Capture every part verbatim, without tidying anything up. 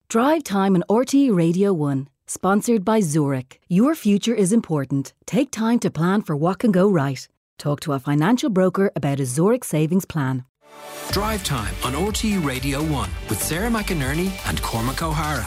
Drive Time on R T E Radio one. Sponsored by Zurich. Your future is important. Take time to plan for what can go right. Talk to a financial broker about a Zurich savings plan. Drive Time on R T E Radio one with Sarah McInerney and Cormac O'Hara.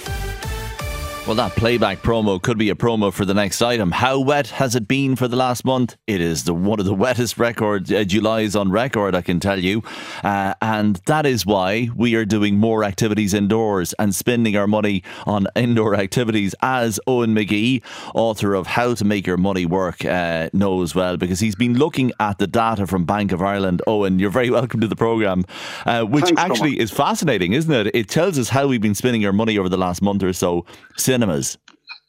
Well, that playback promo could be a promo for the next item. How wet has it been for the last month? It is the one of the wettest record uh, Julys on record, I can tell you. Uh, and that is why we are doing more activities indoors and spending our money on indoor activities, as Owen McGee, author of How to Make Your Money Work, uh, knows well, because he's been looking at the data from Bank of Ireland. Owen, you're very welcome to the programme, uh, which Thanks, actually Thomas. is fascinating, isn't it? It tells us how we've been spending our money over the last month or so. Cinemas.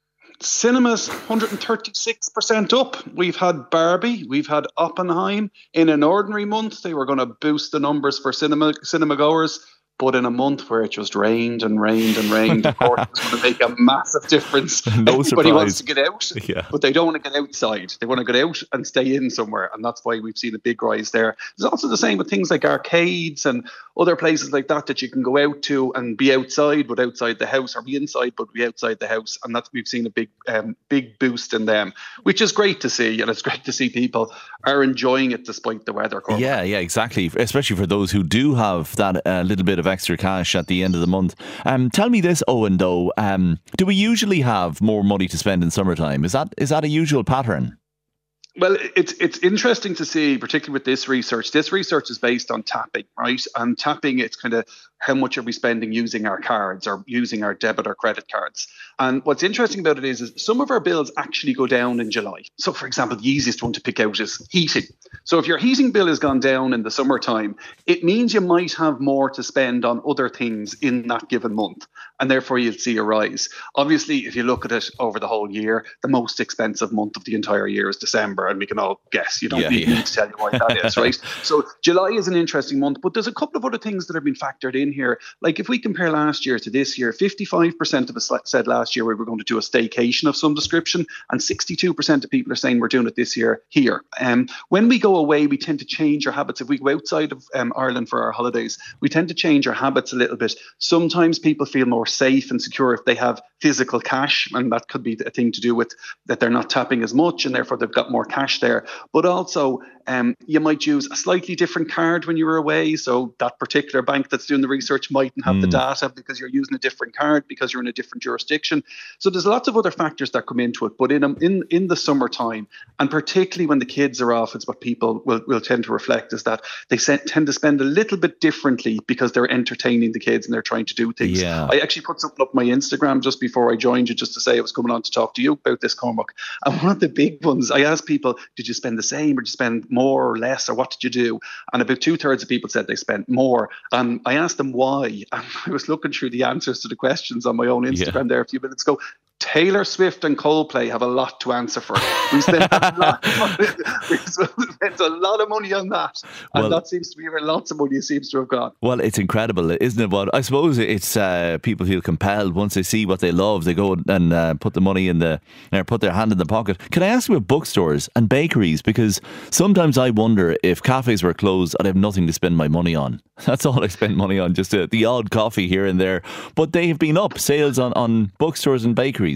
Cinemas, one hundred thirty-six percent up. We've had Barbie, we've had Oppenheim. In an ordinary month, they were going to boost the numbers for cinema cinema goers. But in a month where it just rained and rained and rained, of course, it's going to make a massive difference. No Everybody surprise. wants to get out, yeah. but they don't want to get outside. They want to get out and stay in somewhere. And that's why we've seen a big rise there. There's also the same with things like arcades and other places like that that you can go out to and be outside, but outside the house, or be inside, but be outside the house. And that's we've seen a big, um, big boost in them, which is great to see. And it's great to see people are enjoying it despite the weather. Cormac. Yeah, yeah, exactly. Especially for those who do have that uh, little bit of extra cash at the end of the month. Um, tell me this, Owen, though. Um, do we usually have more money to spend in summertime? Is that is that a usual pattern? Well, it's it's interesting to see, particularly with this research. This research is based on tapping, right? And tapping, it's kind of how much are we spending using our cards or using our debit or credit cards. And what's interesting about it is, is some of our bills actually go down in July. So, for example, the easiest one to pick out is heating. So if your heating bill has gone down in the summertime, it means you might have more to spend on other things in that given month. And therefore, you'll see a rise. Obviously, if you look at it over the whole year, the most expensive month of the entire year is December. And we can all guess. You don't yeah, need yeah. me to tell you why that is, right? So July is an interesting month, but there's a couple of other things that have been factored in here. Like if we compare last year to this year, fifty-five percent of us said last year we were going to do a staycation of some description, and sixty-two percent of people are saying we're doing it this year here. Um, when we go away, we tend to change our habits. If we go outside of um, Ireland for our holidays, we tend to change our habits a little bit. Sometimes people feel more safe and secure if they have physical cash, and that could be a thing to do with that they're not tapping as much, and therefore they've got more cash there. But also, um, you might use a slightly different card when you were away. So that particular bank that's doing the research mightn't have mm. the data because you're using a different card because you're in a different jurisdiction. So there's lots of other factors that come into it. But in in in the summertime, and particularly when the kids are off, it's what people will, will tend to reflect is that they tend to spend a little bit differently because they're entertaining the kids and they're trying to do things. Yeah. I actually put something up on my Instagram just before I joined you just to say I was coming on to talk to you about this, Cormac. And one of the big ones, I asked people, did you spend the same or did you spend more or less, or what did you do? And about two thirds of people said they spent more. And I asked them why. And I was looking through the answers to the questions on my own Instagram yeah. there a few minutes ago. Taylor Swift and Coldplay have a lot to answer for. We spent a lot of money, we spent a lot of money on that. And well, that seems to be where lots of money seems to have gone. Well, it's incredible, isn't it? But I suppose it's uh, people feel compelled once they see what they love, they go and uh, put the money in the, or put their hand in the pocket. Can I ask you about bookstores and bakeries? Because sometimes I wonder if cafes were closed, I'd have nothing to spend my money on. That's all I spend money on, just uh, the odd coffee here and there. But they have been up, sales on, on bookstores and bakeries.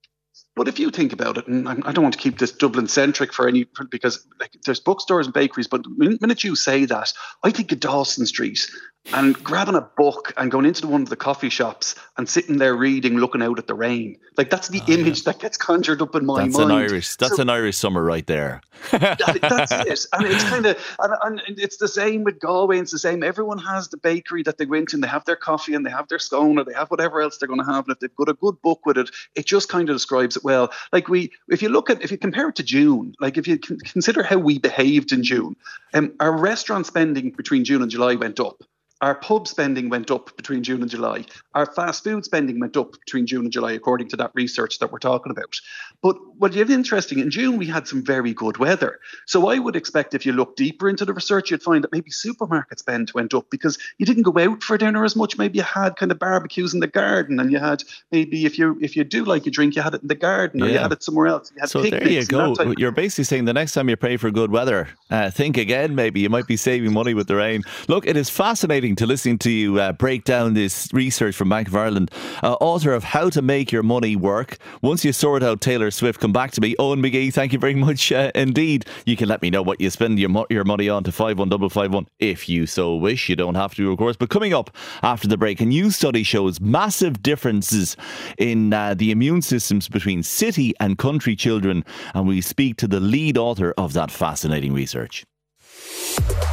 But if you think about it, and I don't want to keep this Dublin-centric for any, because like, there's bookstores and bakeries, but the minute you say that, I think of Dawson Street and grabbing a book and going into one of the coffee shops and sitting there reading, looking out at the rain. Like that's the oh, image yeah. that gets conjured up in my that's mind. An Irish, that's so, an Irish summer right there. that, that's it. And it's kind of, and, and it's the same with Galway. It's the same. Everyone has the bakery that they go into and they have their coffee and they have their scone or they have whatever else they're going to have. And if they've got a good book with it, it just kind of describes it well. Like we, if you look at, if you compare it to June, like if you consider how we behaved in June, um, our restaurant spending between June and July went up. Our pub spending went up between June and July. Our fast food spending went up between June and July, according to that research that we're talking about. But what is interesting, in June, we had some very good weather. So I would expect if you look deeper into the research, you'd find that maybe supermarket spend went up because you didn't go out for dinner as much. Maybe you had kind of barbecues in the garden, and you had maybe if you if you do like a drink, you had it in the garden or yeah. you had it somewhere else. You had so there you go. You're basically saying the next time you pray for good weather, uh, think again, maybe. You might be saving money with the rain. Look, it is fascinating fascinating to listen to you uh, break down this research from Bank of Ireland. Uh, author of How to Make Your Money Work. Once you sort out Taylor Swift, come back to me. Owen McGee, thank you very much uh, indeed. You can let me know what you spend your, mo- your money on to five one five five one if you so wish. You don't have to, of course. But coming up after the break, a new study shows massive differences in uh, the immune systems between city and country children. And we speak to the lead author of that fascinating research.